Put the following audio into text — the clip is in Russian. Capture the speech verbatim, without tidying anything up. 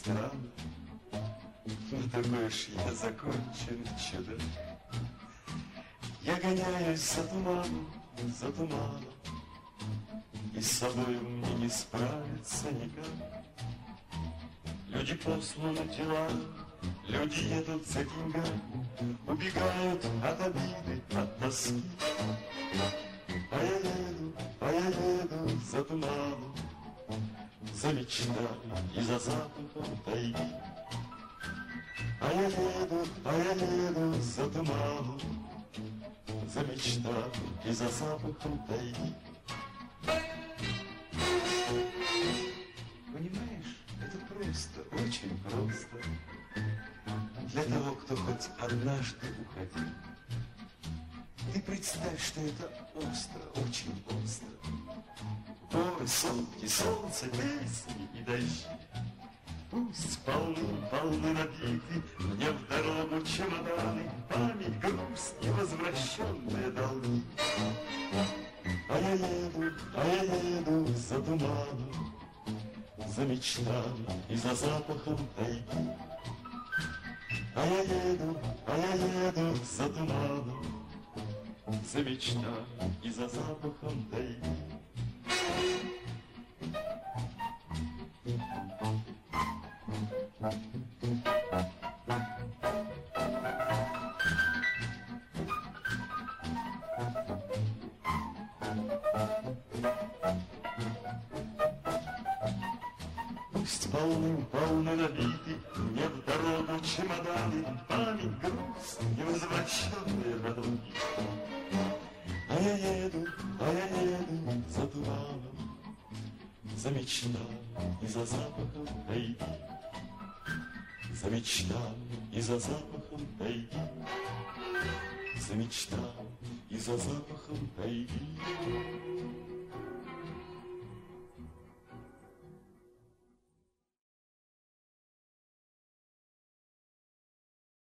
странно, но такой уж я закончен чудо. Я гоняюсь за туманом, за туманом, и с собой мне не справиться никак. Люди посланы тела, люди едут за деньгами, убегают от обиды, от тоски. А я еду, а я еду за туманом, за мечтами и за запахом тайги. А я еду, а я еду за туманом, за мечтами и за запахом тайги. Понимаешь, это просто, очень просто для того, кто хоть однажды уходил. Ты представь, что это остро, очень остро. Горы, сутки, солнце, песни и дожди. Пусть полны, полны набиты мне в дорогу чемоданы, память, грусть и возвращенные долги. А я еду, а я еду за туманом, за мечтами и за запахом тайги. А я еду, а я еду за туманом, за мечтами и за запахом тайги. Пусть полным, полны набиты мне в дорогу чемоданы, память, грусть, невозвращенные долги. А я еду, а я еду за туманом, за мечтами и за запахом тайги. За мечтами и за запахом тайги. За мечтами и за запахом тайги.